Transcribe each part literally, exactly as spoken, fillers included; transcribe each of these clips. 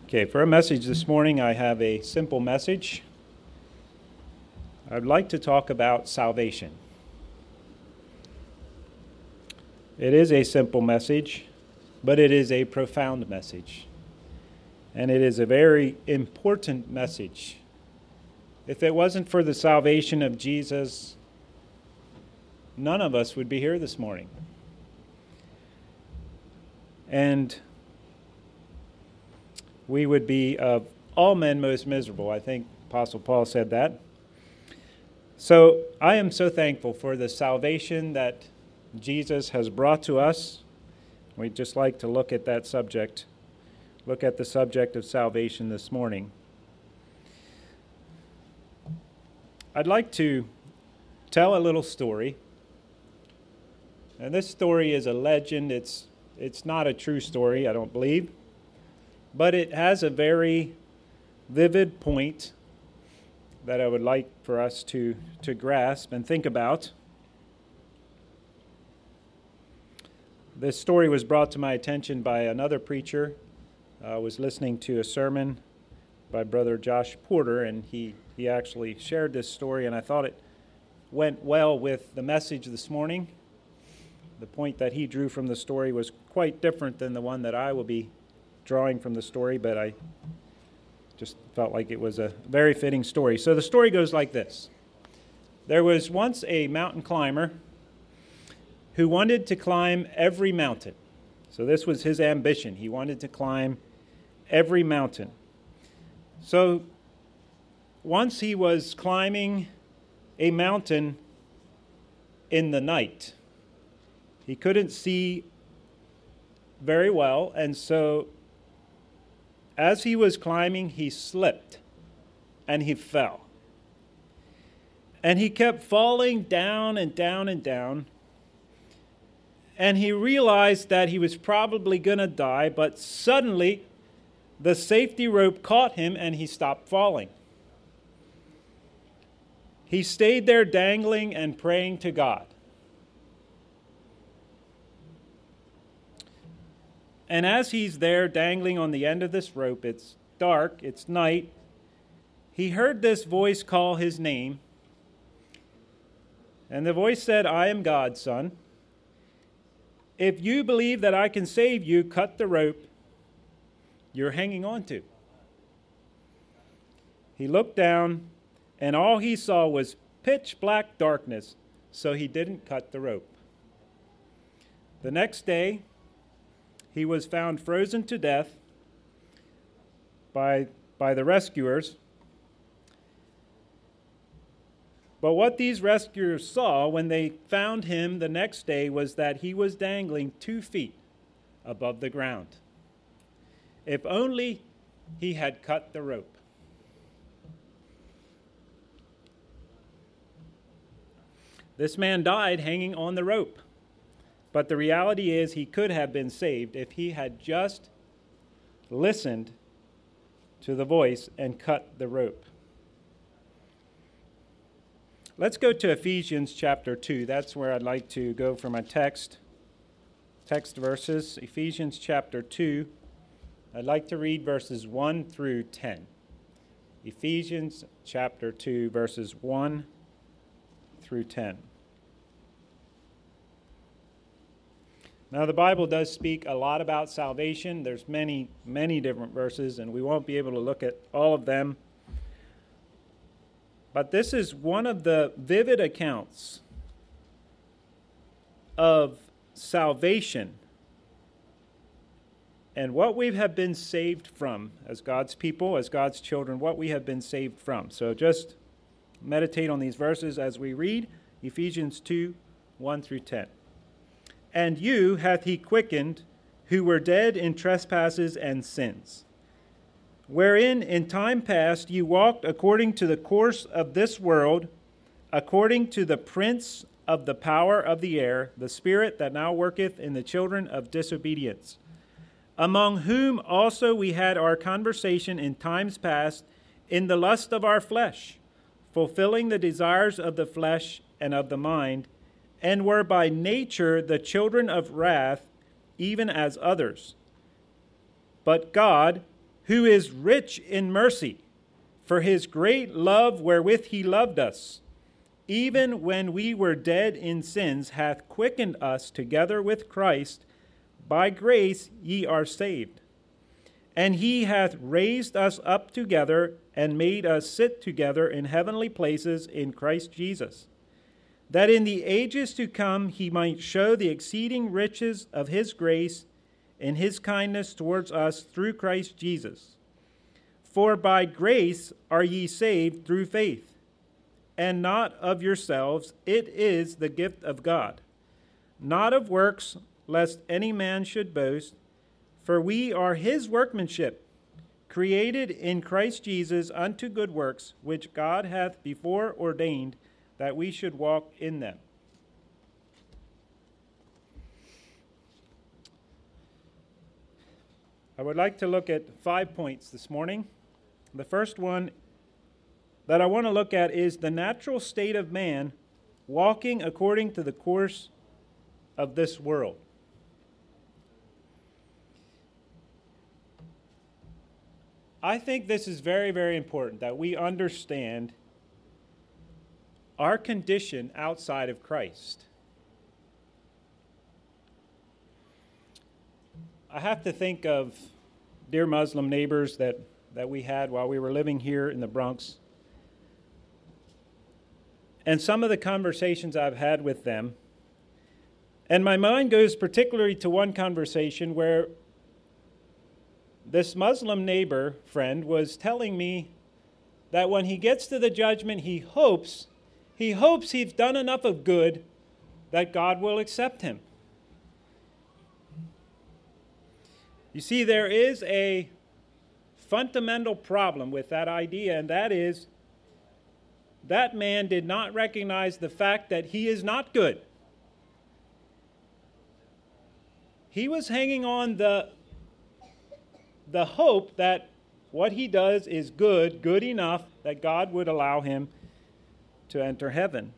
Okay, for a message this morning, I have a simple message. I'd like to talk about salvation. It is a simple message, but it is a profound message. And it is a very important message. If it wasn't for the salvation of Jesus, none of us would be here this morning. And we would be of all men most miserable. I think Apostle Paul said that. So I am so thankful for the salvation that Jesus has brought to us. We'd just like to look at that subject, look at the subject of salvation this morning. I'd like to tell a little story. And this story is a legend. It's it's not a true story, I don't believe. But it has a very vivid point that I would like for us to, to grasp and think about. This story was brought to my attention by another preacher. I was listening to a sermon by Brother Josh Porter, and he, he actually shared this story, and I thought it went well with the message this morning. The point that he drew from the story was quite different than the one that I will be drawing from the story, but I just felt like it was a very fitting story. So the story goes like this. There was once a mountain climber who wanted to climb every mountain. So this was his ambition. He wanted to climb every mountain. So once he was climbing a mountain in the night. He couldn't see very well, and so as he was climbing, he slipped and he fell. And he kept falling down and down and down. And he realized that he was probably going to die, but suddenly the safety rope caught him and he stopped falling. He stayed there dangling and praying to God. And as he's there dangling on the end of this rope, it's dark, it's night, he heard this voice call his name. And the voice said, "I am God, son. If you believe that I can save you, cut the rope you're hanging on to." He looked down, and all he saw was pitch black darkness, so he didn't cut the rope. The next day, he was found frozen to death by, by the rescuers. But what these rescuers saw when they found him the next day was that he was dangling two feet above the ground. If only he had cut the rope. This man died hanging on the rope. But the reality is he could have been saved if he had just listened to the voice and cut the rope. Let's go to Ephesians chapter two. That's where I'd like to go for my text, text verses. Ephesians chapter two. I'd like to read verses one through ten. Ephesians chapter two, verses one through ten. Now, the Bible does speak a lot about salvation. There's many, many different verses, and we won't be able to look at all of them. But this is one of the vivid accounts of salvation and what we have been saved from as God's people, as God's children, what we have been saved from. So just meditate on these verses as we read Ephesians two, one through ten. "And you hath he quickened, who were dead in trespasses and sins, wherein in time past you walked according to the course of this world, according to the prince of the power of the air, the spirit that now worketh in the children of disobedience, among whom also we had our conversation in times past in the lust of our flesh, fulfilling the desires of the flesh and of the mind, and were by nature the children of wrath, even as others. But God, who is rich in mercy, for his great love wherewith he loved us, even when we were dead in sins, hath quickened us together with Christ. By grace ye are saved. And he hath raised us up together and made us sit together in heavenly places in Christ Jesus, that in the ages to come he might show the exceeding riches of his grace in his kindness towards us through Christ Jesus. For by grace are ye saved through faith, and not of yourselves, it is the gift of God, not of works, lest any man should boast. For we are his workmanship, created in Christ Jesus unto good works, which God hath before ordained that we should walk in them. I would like to look at five points this morning. The first one that I want to look at is the natural state of man walking according to the course of this world. I think this is very, very important that we understand our condition outside of Christ. I have to think of dear Muslim neighbors that, that we had while we were living here in the Bronx. And some of the conversations I've had with them. And my mind goes particularly to one conversation where this Muslim neighbor friend was telling me that when he gets to the judgment, he hopes, he hopes he's done enough of good that God will accept him. You see, there is a fundamental problem with that idea, and that is that man did not recognize the fact that he is not good. He was hanging on the, the hope that what he does is good, good enough that God would allow him to enter heaven.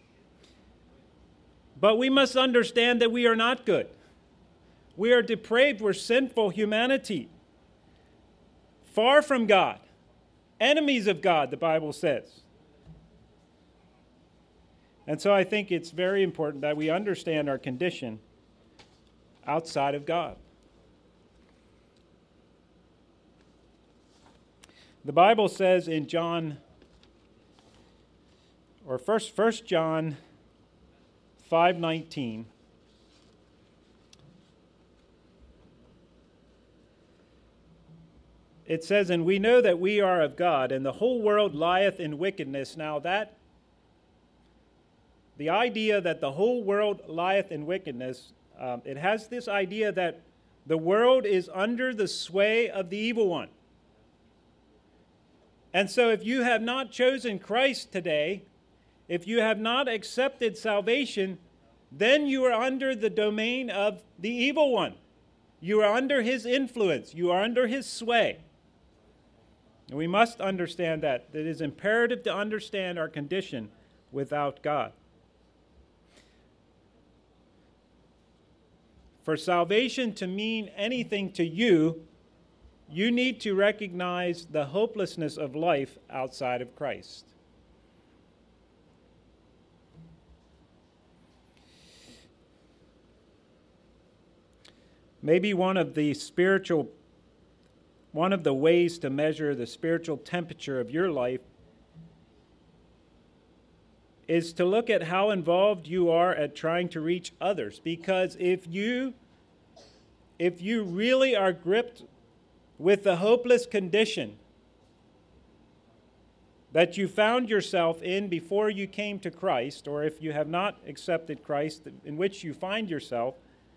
But we must understand that we are not good. We are depraved, we're sinful humanity, far from God, enemies of God, the Bible says. And so I think it's very important that we understand our condition outside of God. The Bible says in John, or first, First John five nineteen, it says, "And we know that we are of God, and the whole world lieth in wickedness." Now that, the idea that the whole world lieth in wickedness, um, it has this idea that the world is under the sway of the evil one. And so if you have not chosen Christ today, if you have not accepted salvation, then you are under the domain of the evil one. You are under his influence. You are under his sway. And we must understand that. It is imperative to understand our condition without God. For salvation to mean anything to you, you need to recognize the hopelessness of life outside of Christ. Maybe one of the spiritual, one of the ways to measure the spiritual temperature of your life is to look at how involved you are at trying to reach others. Because if you, if you really are gripped with the hopeless condition that you found yourself in before you came to Christ, or if you have not accepted Christ, in which you find yourself,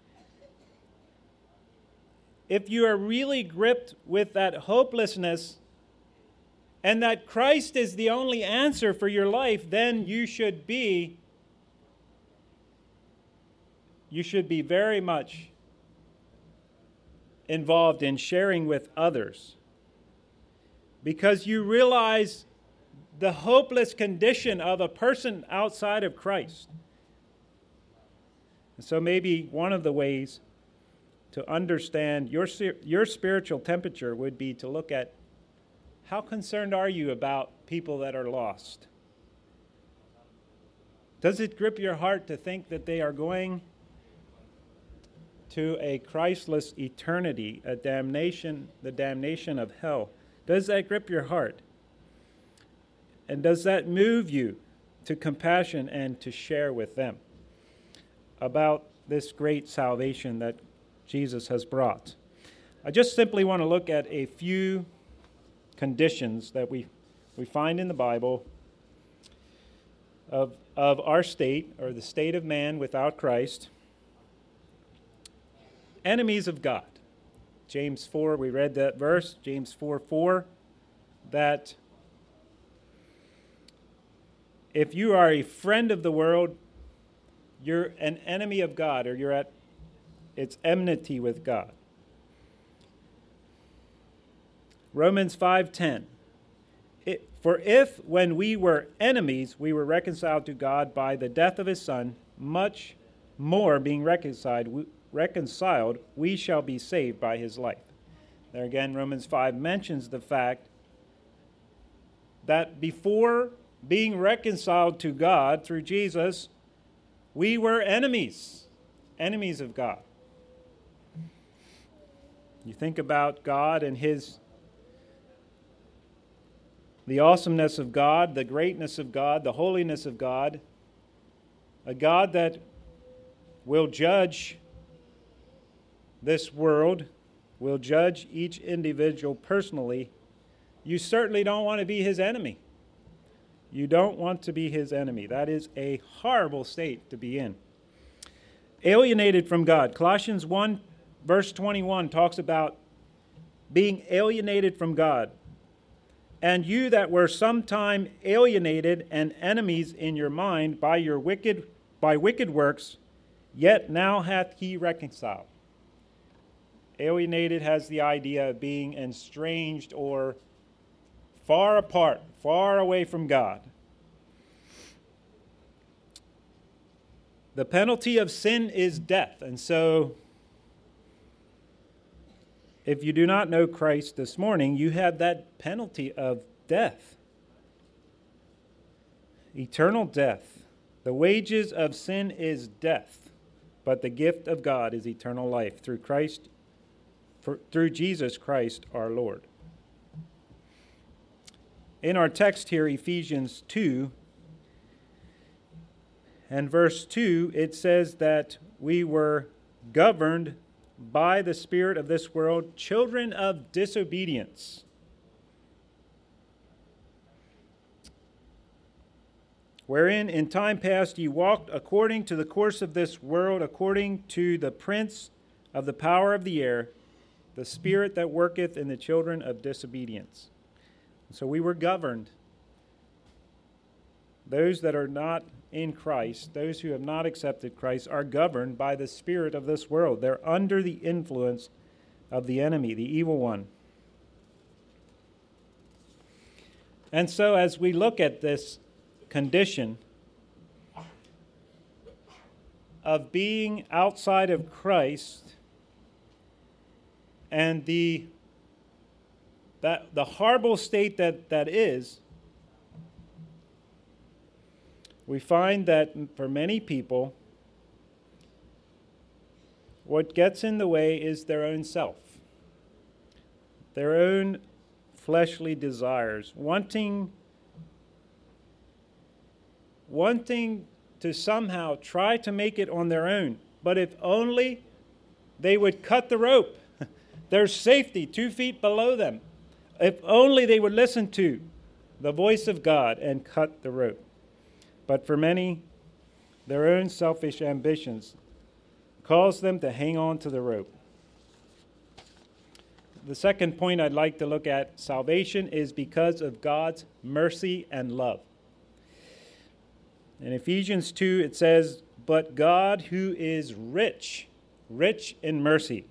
if you are really gripped with that hopelessness and that Christ is the only answer for your life, then you should be, you should be very much involved in sharing with others, because you realize the hopeless condition of a person outside of Christ. And so maybe one of the ways to understand your, your spiritual temperature would be to look at how concerned are you about people that are lost? Does it grip your heart to think that they are going to a Christless eternity, a damnation, the damnation of hell? Does that grip your heart? And does that move you to compassion and to share with them about this great salvation that Jesus has brought? I just simply want to look at a few conditions that we, we find in the Bible of, of our state, or the state of man without Christ. Enemies of God. James four, we read that verse, James four four, that if you are a friend of the world, you're an enemy of God, or you're at its enmity with God. Romans five ten. For if, when we were enemies, we were reconciled to God by the death of his Son, much more being reconciled, we, reconciled, we shall be saved by his life. There again, Romans five mentions the fact that before being reconciled to God through Jesus, we were enemies, enemies of God. You think about God and his the awesomeness of God, the greatness of God, the holiness of God, a God that will judge this world, will judge each individual personally. You certainly don't want to be his enemy. You don't want to be his enemy. That is a horrible state to be in. Alienated from God. Colossians one, verse twenty-one talks about being alienated from God. And you that were sometime alienated and enemies in your mind by your wicked by wicked works, yet now hath he reconciled. Alienated has the idea of being estranged or far apart, far away from God. The penalty of sin is death. And so, if you do not know Christ this morning, you have that penalty of death. Eternal death. The wages of sin is death, but the gift of God is eternal life through Christ, for, through Jesus Christ our Lord. In our text here, Ephesians two, and verse two, it says that we were governed by the spirit of this world, children of disobedience. Wherein in time past ye walked according to the course of this world, according to the prince of the power of the air, the spirit that worketh in the children of disobedience. So we were governed. Those that are not in Christ, those who have not accepted Christ, are governed by the spirit of this world. They're under the influence of the enemy, the evil one. And so as we look at this condition of being outside of Christ and the that the horrible state that that is, we find that for many people, what gets in the way is their own self, their own fleshly desires, wanting, wanting to somehow try to make it on their own. But if only they would cut the rope, there's safety two feet below them. If only they would listen to the voice of God and cut the rope. But for many, their own selfish ambitions cause them to hang on to the rope. The second point I'd like to look at, salvation is because of God's mercy and love. In Ephesians two, it says, but God who is rich, rich in mercy.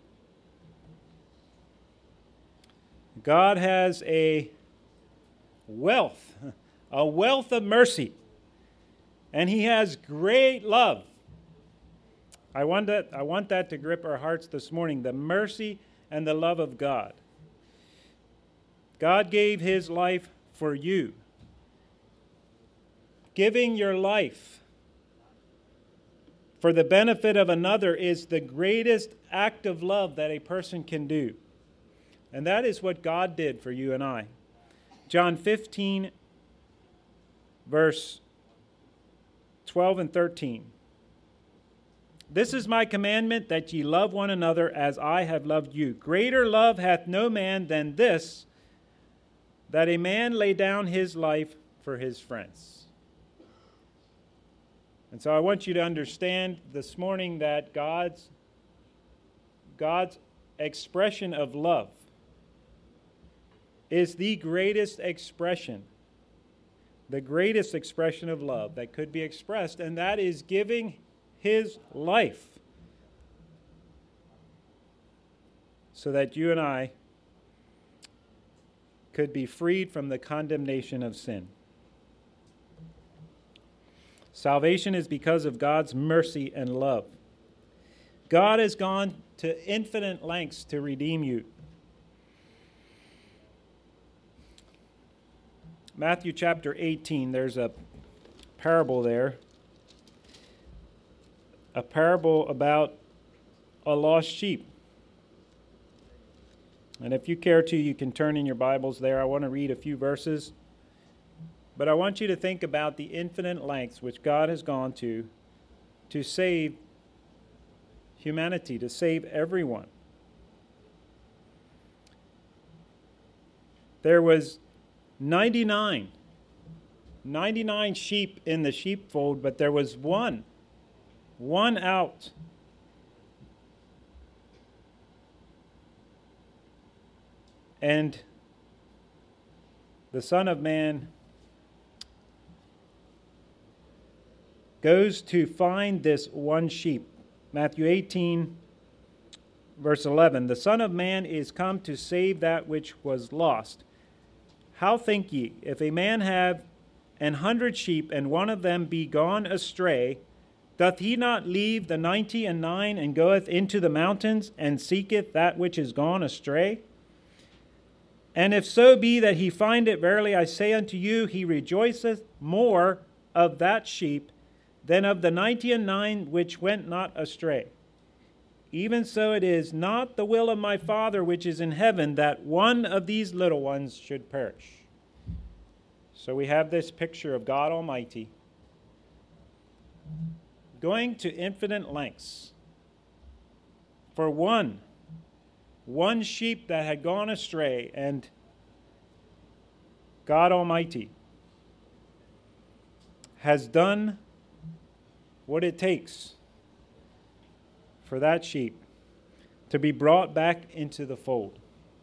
God has a wealth, a wealth of mercy. And he has great love. I want that, I want that to grip our hearts this morning, the mercy and the love of God. God gave his life for you. Giving your life for the benefit of another is the greatest act of love that a person can do. And that is what God did for you and I. John fifteen, verse twelve and thirteen. This is my commandment, that ye love one another as I have loved you. Greater love hath no man than this, that a man lay down his life for his friends. And so I want you to understand this morning that God's, God's expression of love is the greatest expression, the greatest expression of love that could be expressed, and that is giving his life so that you and I could be freed from the condemnation of sin. Salvation is because of God's mercy and love. God has gone to infinite lengths to redeem you. Matthew chapter eighteen, there's a parable there. A parable about a lost sheep. And if you care to, you can turn in your Bibles there. I want to read a few verses. But I want you to think about the infinite lengths which God has gone to to save humanity, to save everyone. There was ninety-nine, ninety-nine sheep in the sheepfold, but there was one, one out. And the Son of Man goes to find this one sheep. Matthew eighteen, verse eleven. The Son of Man is come to save that which was lost. How think ye, if a man have an hundred sheep, and one of them be gone astray, doth he not leave the ninety and nine, and goeth into the mountains, and seeketh that which is gone astray? And if so be that he find it, verily I say unto you, he rejoiceth more of that sheep than of the ninety and nine which went not astray. Even so it is not the will of my Father which is in heaven, that one of these little ones should perish. So we have this picture of God Almighty going to infinite lengths for one, one sheep that had gone astray, and God Almighty has done what it takes for that sheep to be brought back into the fold.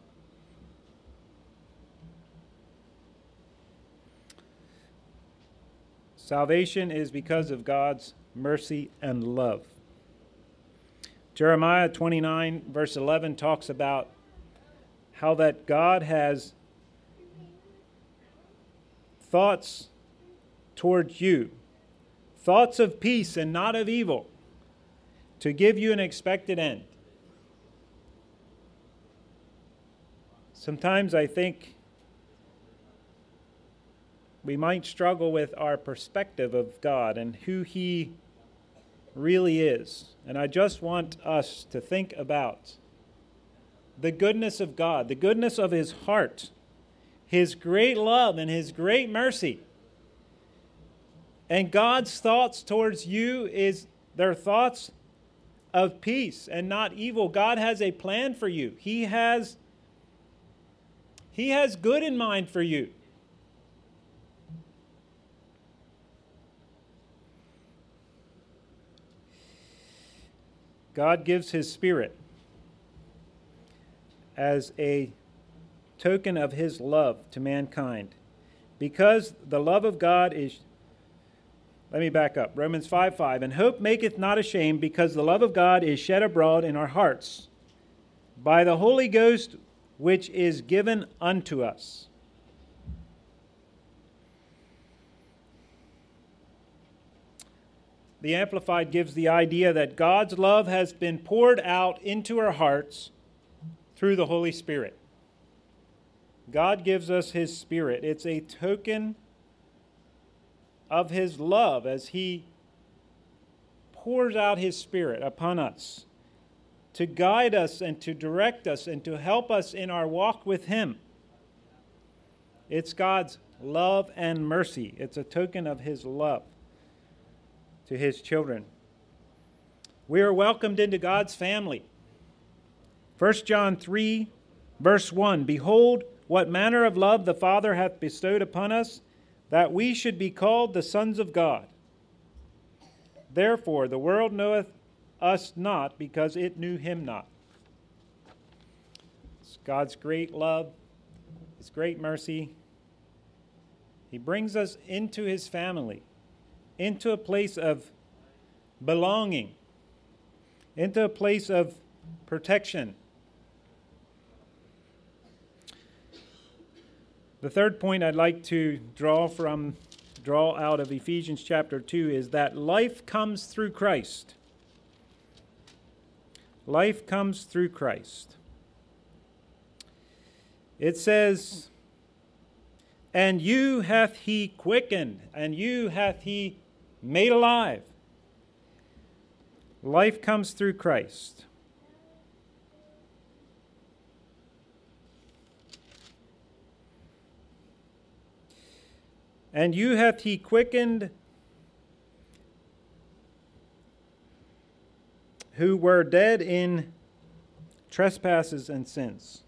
Salvation is because of God's mercy and love. Jeremiah twenty-nine, verse eleven, talks about how that God has thoughts towards you, thoughts of peace and not of evil, to give you an expected end. Sometimes I think we might struggle with our perspective of God and who He really is. And I just want us to think about the goodness of God, the goodness of His heart, His great love and His great mercy. And God's thoughts towards you is their thoughts of peace and not evil. God has a plan for you. He has, He has good in mind for you. God gives His Spirit as a token of His love to mankind. Because the love of God is, let me back up, Romans five five, and hope maketh not ashamed, because the love of God is shed abroad in our hearts by the Holy Ghost, which is given unto us. the Amplified gives the idea that God's love has been poured out into our hearts through the Holy Spirit. God gives us His Spirit. It's a token of His love as He pours out His Spirit upon us to guide us and to direct us and to help us in our walk with Him. It's God's love and mercy. It's a token of His love to His children. We are welcomed into God's family. First John three, verse one, Behold, what manner of love the Father hath bestowed upon us, that we should be called the sons of God. Therefore the world knoweth us not, because it knew Him not. It's God's great love, His great mercy. He brings us into His family, into a place of belonging, into a place of protection. The third point I'd like to draw from, draw out of Ephesians chapter two is that life comes through Christ. Life comes through Christ. It says, and you hath He quickened, and you hath He made alive. Life comes through Christ. And you hath He quickened who were dead in trespasses and sins.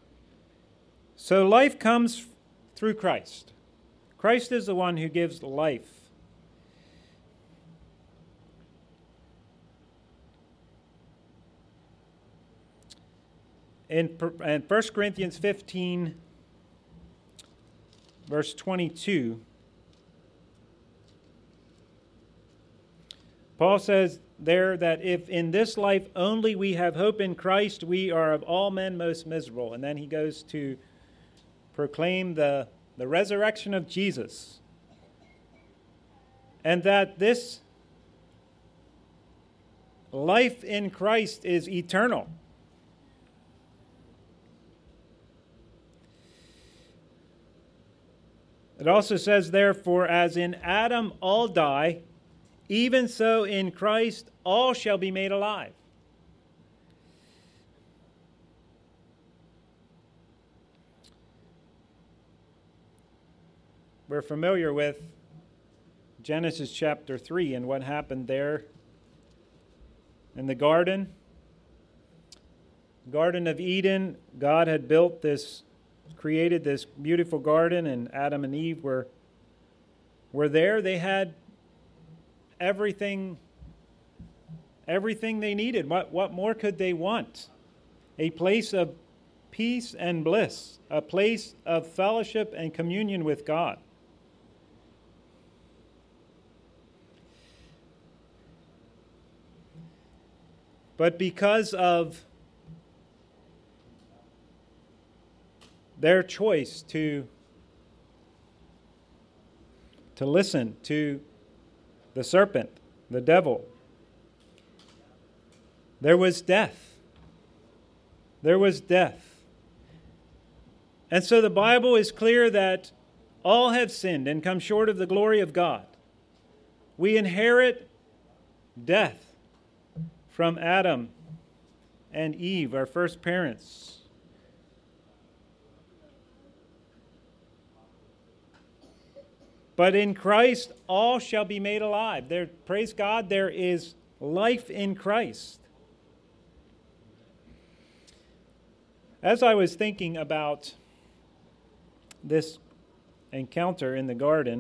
So life comes through Christ. Christ is the one who gives life. In, in First Corinthians fifteen, verse twenty-two, Paul says there that if in this life only we have hope in Christ, we are of all men most miserable. And then he goes to proclaim the, the resurrection of Jesus. And that this life in Christ is eternal. It also says, therefore, as in Adam all die, even so in Christ all shall be made alive. We're familiar with Genesis chapter three and what happened there in the garden. Garden of Eden, God had built this, created this beautiful garden, and Adam and Eve were, were there. They had everything, everything they needed. What, what more could they want? A place of peace and bliss, a place of fellowship and communion with God. But because of their choice to, to listen to the serpent, the devil, there was death. There was death. And so the Bible is clear that all have sinned and come short of the glory of God. We inherit death from Adam and Eve, our first parents. But in Christ, all shall be made alive. There, praise God, there is life in Christ. As I was thinking about this encounter in the garden,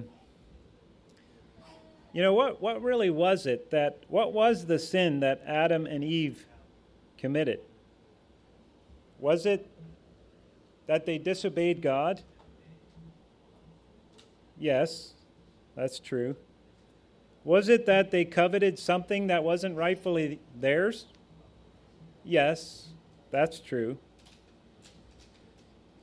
you know, what, what really was it that, what was the sin that Adam and Eve committed? Was it that they disobeyed God? Yes, that's true. Was it that they coveted something that wasn't rightfully theirs? Yes, that's true.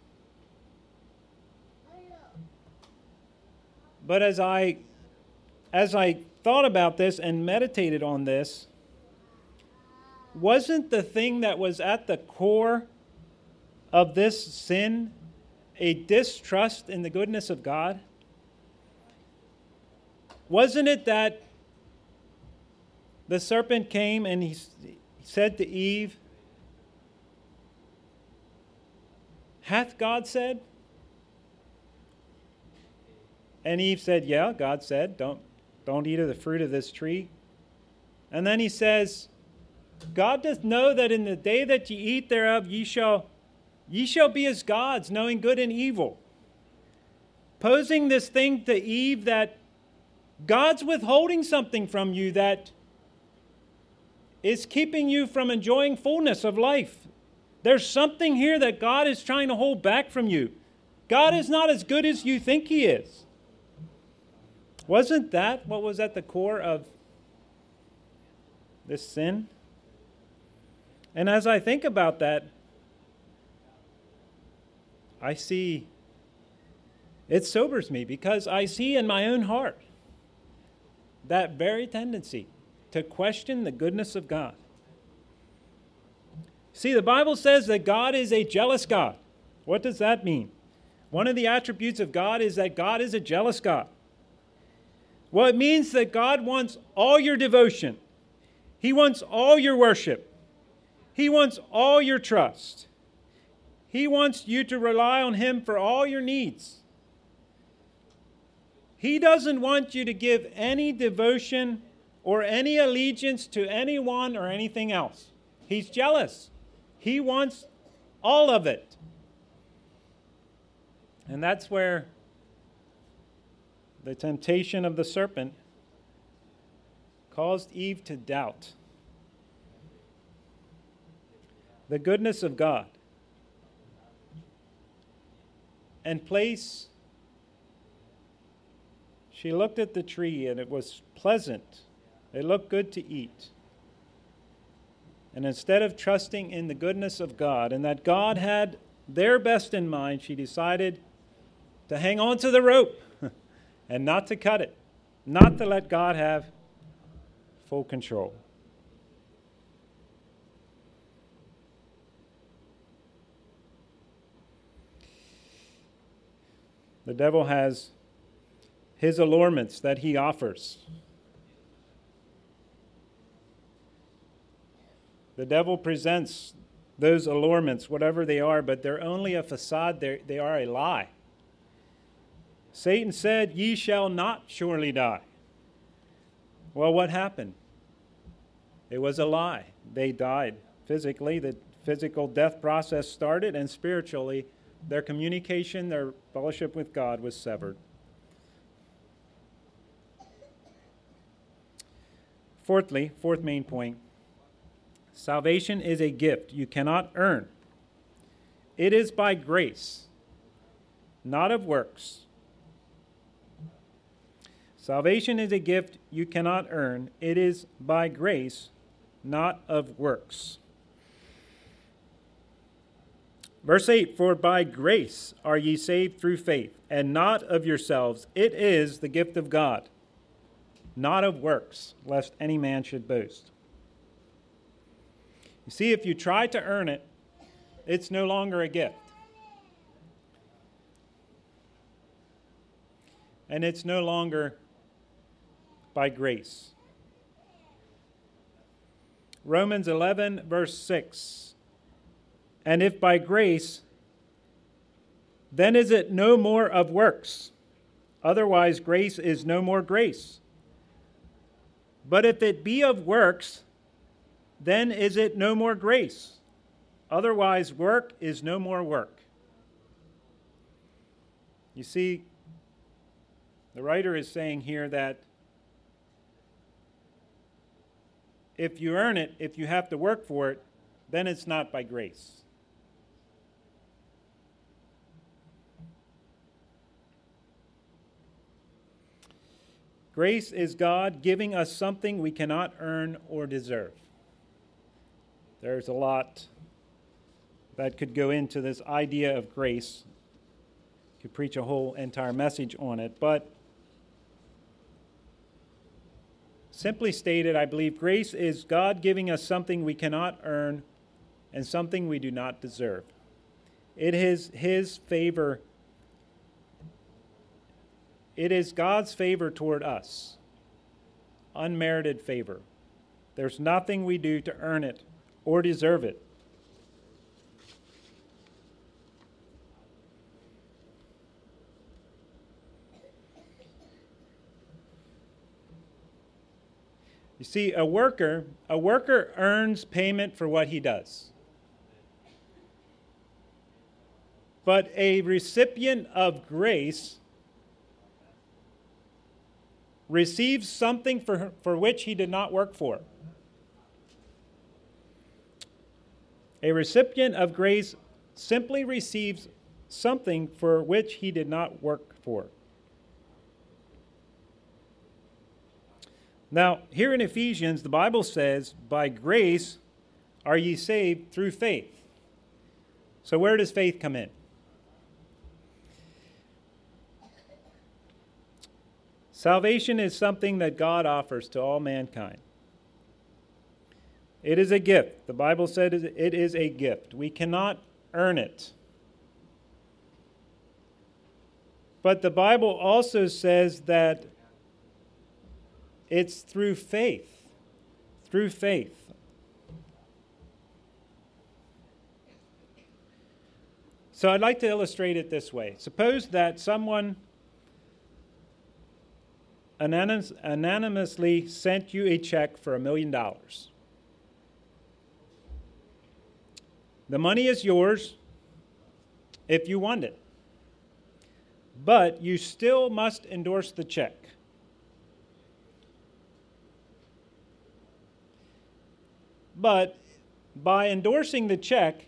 But as I as I thought about this and meditated on this, wasn't the thing that was at the core of this sin a distrust in the goodness of God? Wasn't it that the serpent came and he said to Eve, "Hath God said?" And Eve said, "Yeah, God said, don't, don't eat of the fruit of this tree." And then he says, "God doth know that in the day that ye eat thereof, ye shall, ye shall be as gods, knowing good and evil." Posing this thing to Eve that God's withholding something from you that is keeping you from enjoying fullness of life. There's something here that God is trying to hold back from you. God is not as good as you think He is. Wasn't that what was at the core of this sin? And as I think about that, I see, it sobers me because I see in my own heart that very tendency to question the goodness of God. See, the Bible says that God is a jealous God. What does that mean? One of the attributes of God is that God is a jealous God. Well, it means that God wants all your devotion. He wants all your worship. He wants all your trust. He wants you to rely on Him for all your needs. He doesn't want you to give any devotion or any allegiance to anyone or anything else. He's jealous. He wants all of it. And that's where the temptation of the serpent caused Eve to doubt the goodness of God and place. She looked at the tree and it was pleasant. It looked good to eat. And instead of trusting in the goodness of God and that God had their best in mind, she decided to hang on to the rope and not to cut it, not to let God have full control. The devil has his allurements that he offers. The devil presents those allurements, whatever they are, but they're only a facade. They're, they are a lie. Satan said, "Ye shall not surely die." Well, what happened? It was a lie. They died physically. The physical death process started, and spiritually, their communication, their fellowship with God was severed. Fourthly, fourth main point, salvation is a gift you cannot earn. It is by grace, not of works. Salvation is a gift you cannot earn. It is by grace, not of works. Verse eight, "For by grace are ye saved through faith, and not of yourselves. It is the gift of God, not of works, lest any man should boast." You see, if you try to earn it, it's no longer a gift. And it's no longer by grace. Romans eleven, verse six. "And if by grace, then is it no more of works. Otherwise, grace is no more grace. But if it be of works, then is it no more grace. Otherwise, work is no more work." You see, the writer is saying here that if you earn it, if you have to work for it, then it's not by grace. Grace is God giving us something we cannot earn or deserve. There's a lot that could go into this idea of grace. Could preach a whole entire message on it, but Simply stated, I believe grace is God giving us something we cannot earn and something we do not deserve. It is His favor. It is God's favor toward us. Unmerited favor. There's nothing we do to earn it or deserve it. You see, a worker, a worker earns payment for what he does. But a recipient of grace receives something for, for which he did not work for. A recipient of grace simply receives something for which he did not work for. Now, here in Ephesians, the Bible says, by grace are ye saved through faith. So where does faith come in? Salvation is something that God offers to all mankind. It is a gift. The Bible said it is a gift. We cannot earn it. But the Bible also says that it's through faith. Through faith. So I'd like to illustrate it this way. Suppose that someone anonymously sent you a check for a million dollars. The money is yours if you want it. But you still must endorse the check. But by endorsing the check,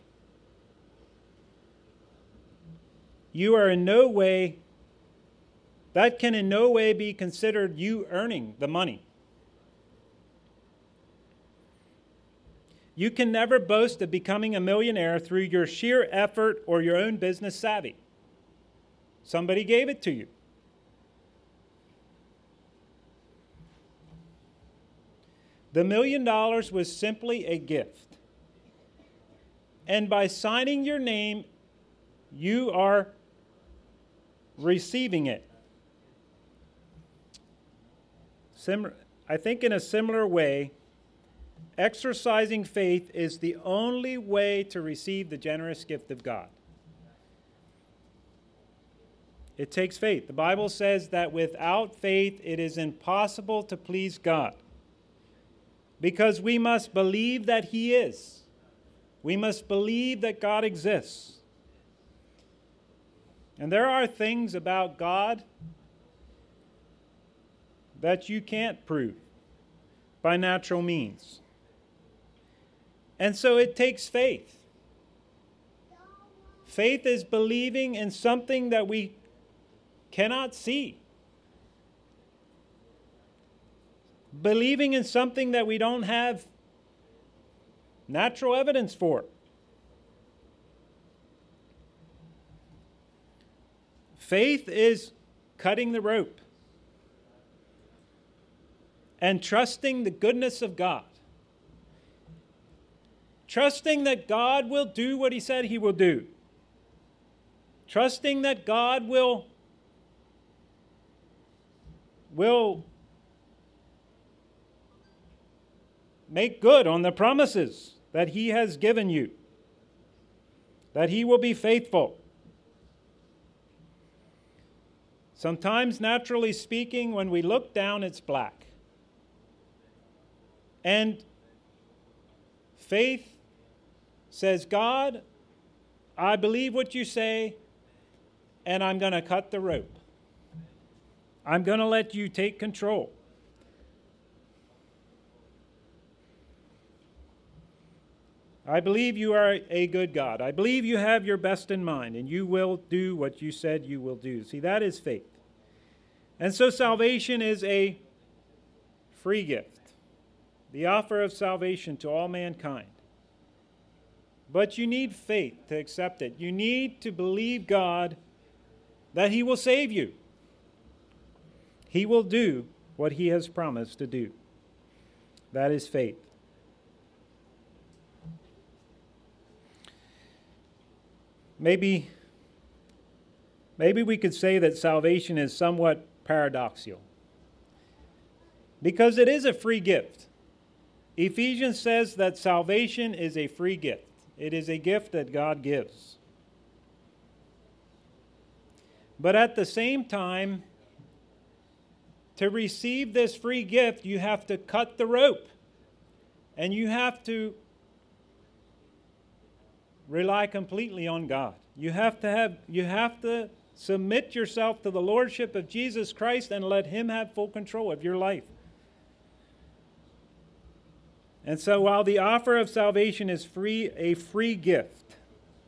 you are in no way, that can in no way be considered you earning the money. You can never boast of becoming a millionaire through your sheer effort or your own business savvy. Somebody gave it to you. The million dollars was simply a gift. And by signing your name, you are receiving it. Sim- I think in a similar way, exercising faith is the only way to receive the generous gift of God. It takes faith. The Bible says that without faith, it is impossible to please God. Because we must believe that He is. We must believe that God exists. And there are things about God that you can't prove by natural means. And so it takes faith. Faith is believing in something that we cannot see. Believing in something that we don't have natural evidence for. Faith is cutting the rope and trusting the goodness of God. Trusting that God will do what He said He will do. Trusting that God will, will make good on the promises that He has given you. That He will be faithful. Sometimes, naturally speaking, when we look down, it's black. And faith says, God, I believe what you say, and I'm going to cut the rope. I'm going to let you take control. I believe you are a good God. I believe you have your best in mind, and you will do what you said you will do. See, that is faith. And so salvation is a free gift, the offer of salvation to all mankind. But you need faith to accept it. You need to believe God that He will save you. He will do what He has promised to do. That is faith. Maybe, maybe we could say that salvation is somewhat paradoxical, because it is a free gift. Ephesians says that salvation is a free gift. It is a gift that God gives. But at the same time, to receive this free gift, you have to cut the rope. And you have to rely completely on God. You have to have you have to submit yourself to the lordship of Jesus Christ and let him have full control of your life. And so while the offer of salvation is free, a free gift,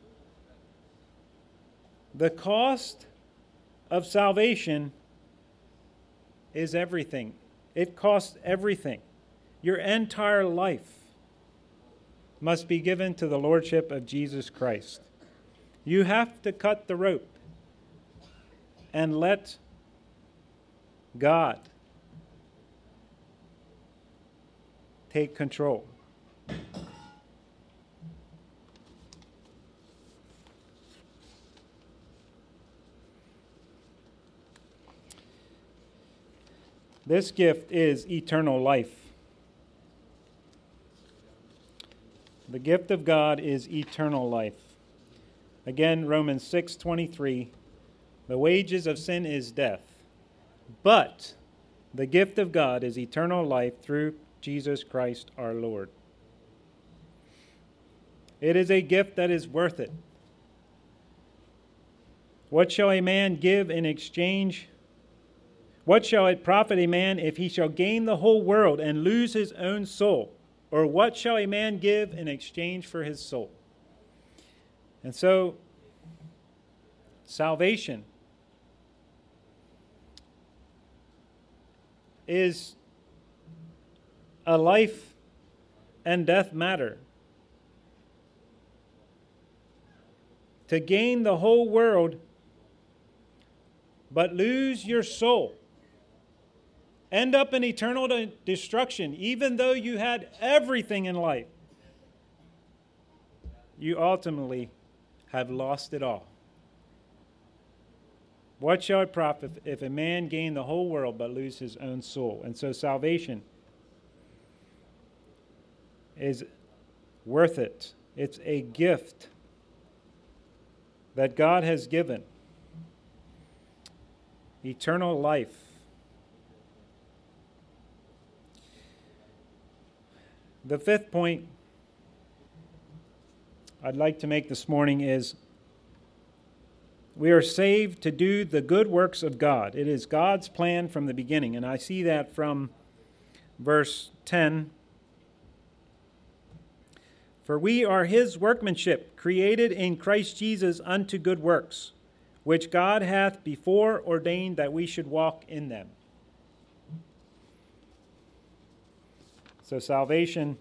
the cost of salvation is everything. It costs everything. Your entire life must be given to the lordship of Jesus Christ. You have to cut the rope and let God take control. This gift is eternal life. The gift of God is eternal life. Again, Romans six twenty-three, the wages of sin is death, but the gift of God is eternal life through Jesus Christ our Lord. It is a gift that is worth it. What shall a man give in exchange? What shall it profit a man if he shall gain the whole world and lose his own soul? Or what shall a man give in exchange for his soul? And so, salvation is a life and death matter. To gain the whole world, but lose your soul. End up in eternal de- destruction, even though you had everything in life. You ultimately have lost it all. What shall it profit if a man gain the whole world but lose his own soul? And so salvation is worth it. It's a gift that God has given. Eternal life. The fifth point I'd like to make this morning is we are saved to do the good works of God. It is God's plan from the beginning, and I see that from verse ten. For we are his workmanship, created in Christ Jesus unto good works, which God hath before ordained that we should walk in them. So salvation,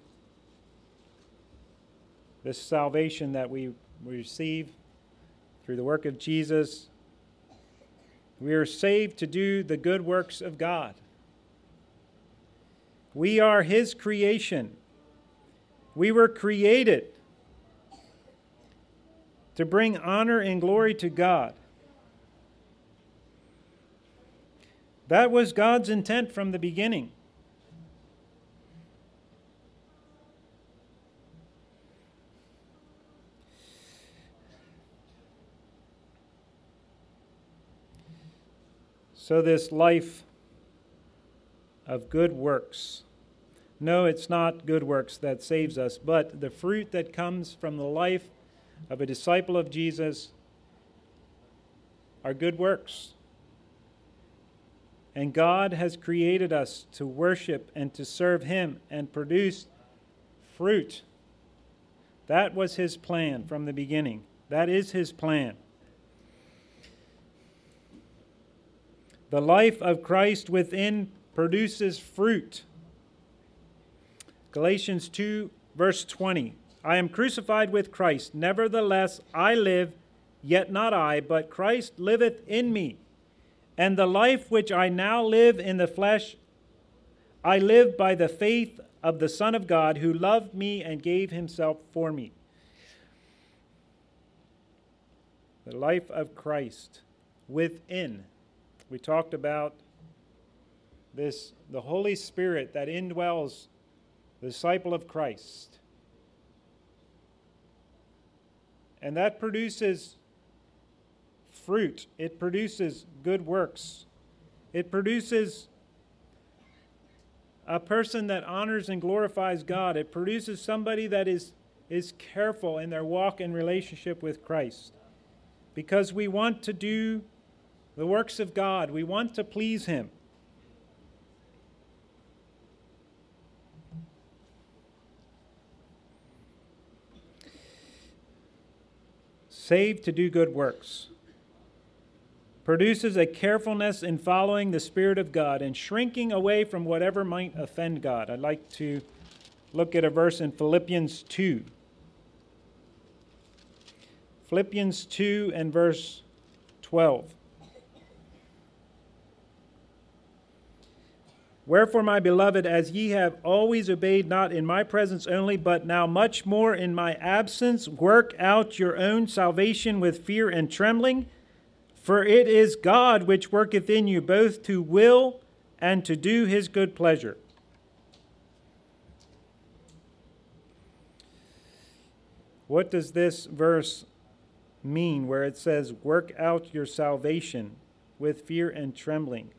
this salvation that we receive through the work of Jesus, we are saved to do the good works of God. We are his creation. We were created to bring honor and glory to God. That was God's intent from the beginning. So this life of good works, no, it's not good works that saves us, but the fruit that comes from the life of a disciple of Jesus are good works. And God has created us to worship and to serve him and produce fruit. That was his plan from the beginning. That is his plan. The life of Christ within produces fruit. Galatians two, verse twenty. I am crucified with Christ. Nevertheless, I live, yet not I, but Christ liveth in me. And the life which I now live in the flesh, I live by the faith of the Son of God, who loved me and gave himself for me. The life of Christ within. We talked about this, the Holy Spirit that indwells the disciple of Christ. And that produces fruit. It produces good works. It produces a person that honors and glorifies God. It produces somebody that is, is careful in their walk and relationship with Christ. Because we want to do the works of God. We want to please Him. Saved to do good works. Produces a carefulness in following the Spirit of God and shrinking away from whatever might offend God. I'd like to look at a verse in Philippians two. Philippians two and verse twelve. Wherefore, my beloved, as ye have always obeyed, not in my presence only, but now much more in my absence, work out your own salvation with fear and trembling. For it is God which worketh in you both to will and to do his good pleasure. What does this verse mean where it says, work out your salvation with fear and trembling?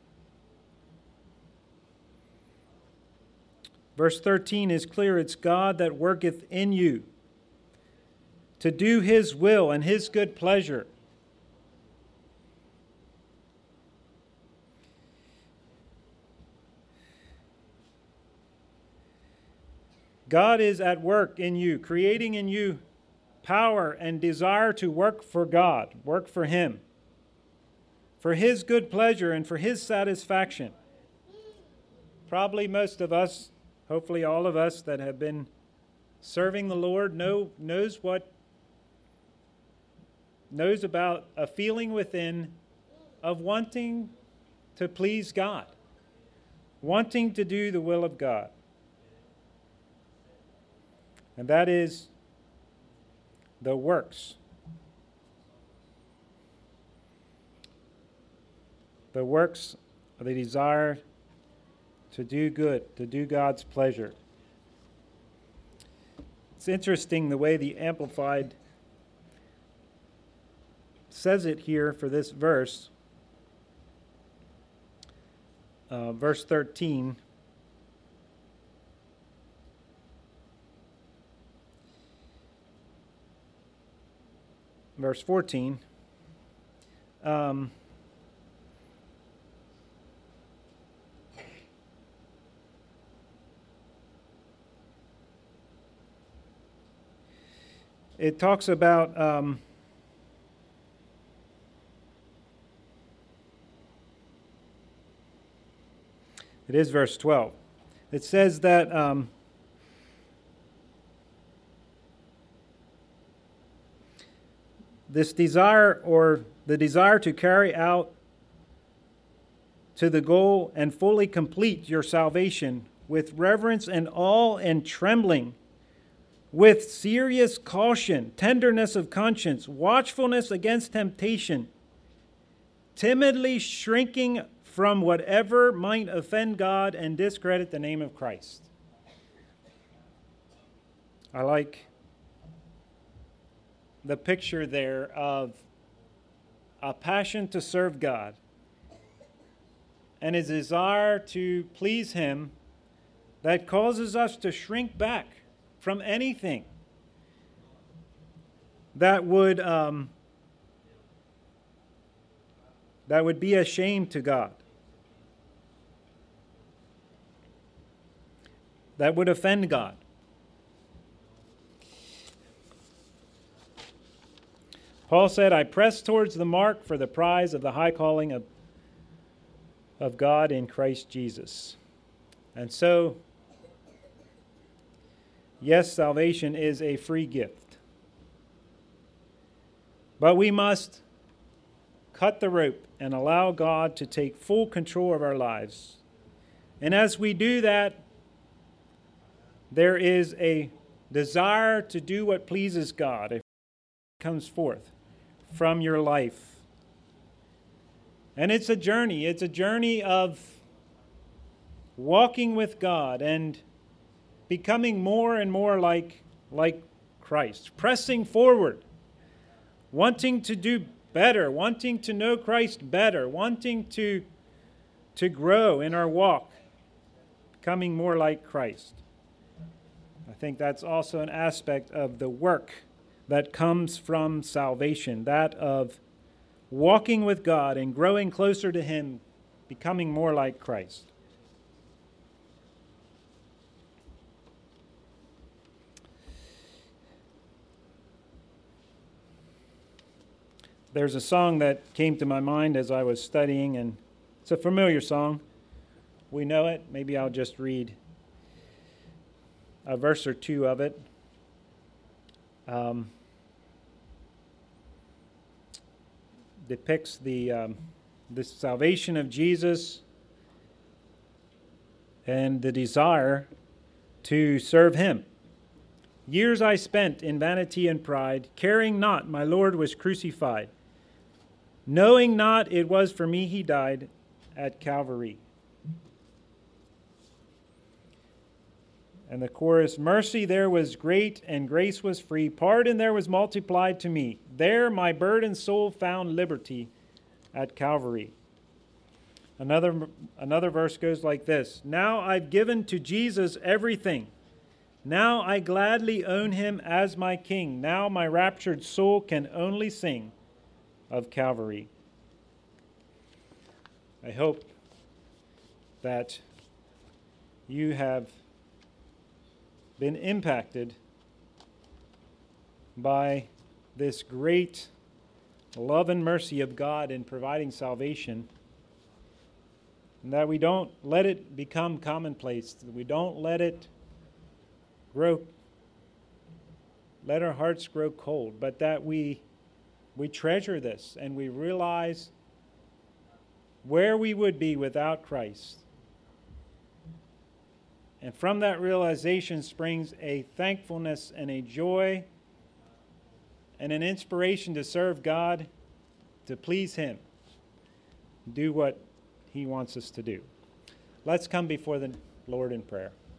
Verse thirteen is clear. It's God that worketh in you to do his will and his good pleasure. God is at work in you, creating in you power and desire to work for God, work for Him, for His good pleasure and for His satisfaction. Probably most of us, hopefully all of us that have been serving the Lord know knows what knows about a feeling within of wanting to please God, wanting to do the will of God. And that is the works. The works are the desire to do good, to do God's pleasure. It's interesting the way the Amplified says it here for this verse. Uh, verse thirteen. Verse fourteen, um, it talks about um, it is verse twelve. It says that um, this desire, or the desire to carry out to the goal and fully complete your salvation with reverence and awe and trembling, with serious caution, tenderness of conscience, watchfulness against temptation, timidly shrinking from whatever might offend God and discredit the name of Christ. I like the picture there of a passion to serve God and a desire to please Him that causes us to shrink back from anything that would um, that would be a shame to God, that would offend God. Paul said, I press towards the mark for the prize of the high calling of, of God in Christ Jesus. And so, yes, salvation is a free gift. But we must cut the rope and allow God to take full control of our lives. And as we do that, there is a desire to do what pleases God. It comes forth from your life. And it's a journey. It's a journey of walking with God and becoming more and more like, like Christ, pressing forward, wanting to do better, wanting to know Christ better, wanting to, to grow in our walk, becoming more like Christ. I think that's also an aspect of the work that comes from salvation, that of walking with God and growing closer to Him, becoming more like Christ. There's a song that came to my mind as I was studying, and it's a familiar song. We know it. Maybe I'll just read a verse or two of it. Um, depicts the um, the salvation of Jesus and the desire to serve Him. Years I spent in vanity and pride, caring not my Lord was crucified, knowing not it was for me He died at Calvary. And the chorus, mercy there was great and grace was free, pardon there was multiplied to me. There my burdened soul found liberty at Calvary. Another, another verse goes like this, now I've given to Jesus everything. Now I gladly own Him as my King. Now my raptured soul can only sing of Calvary. I hope that you have been impacted by this great love and mercy of God in providing salvation, and that we don't let it become commonplace, that we don't let it grow, let our hearts grow cold, but that we we treasure this and we realize where we would be without Christ. And from that realization springs a thankfulness and a joy and an inspiration to serve God, to please Him, do what He wants us to do. Let's come before the Lord in prayer.